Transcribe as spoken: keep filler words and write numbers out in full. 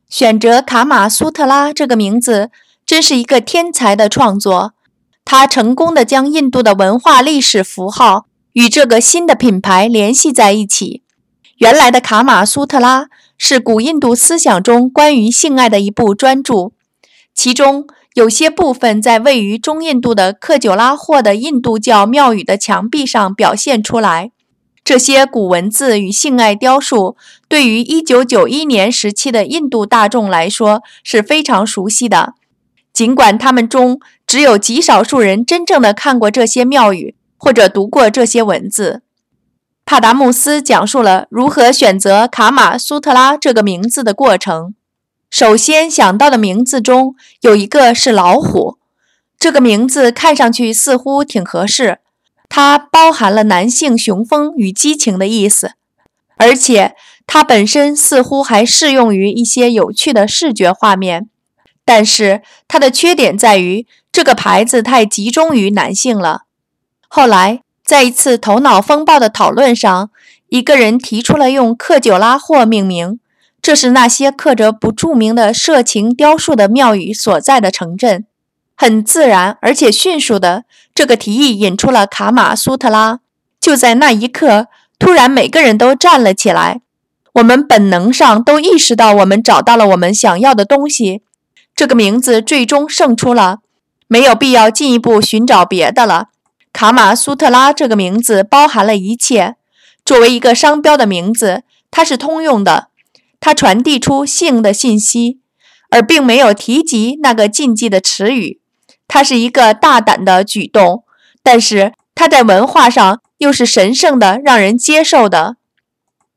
选择卡玛苏特拉这个名字真是一个天才的创作，他成功地将印度的文化历史符号与这个新的品牌联系在一起。原来的卡玛苏特拉是古印度思想中关于性爱的一部专著，其中有些部分在位于中印度的克久拉霍的印度教庙宇的墙壁上表现出来。这些古文字与性爱雕塑对于一九九一年时期的印度大众来说是非常熟悉的，尽管他们中只有极少数人真正的看过这些庙宇或者读过这些文字。帕达穆斯讲述了如何选择卡玛苏特拉这个名字的过程。首先想到的名字中有一个是老虎，这个名字看上去似乎挺合适，它包含了男性雄风与激情的意思，而且它本身似乎还适用于一些有趣的视觉画面。但是它的缺点在于这个牌子太集中于男性了。后来在一次头脑风暴的讨论上，一个人提出了用克久拉霍命名，这是那些刻着不著名的色情雕塑的庙宇所在的城镇。很自然而且迅速的，这个提议引出了卡玛苏特拉。就在那一刻，突然每个人都站了起来，我们本能上都意识到我们找到了我们想要的东西。这个名字最终胜出了，没有必要进一步寻找别的了。卡玛苏特拉这个名字包含了一切，作为一个商标的名字，它是通用的，它传递出性的信息，而并没有提及那个禁忌的词语。它是一个大胆的举动，但是它在文化上又是神圣的，让人接受的。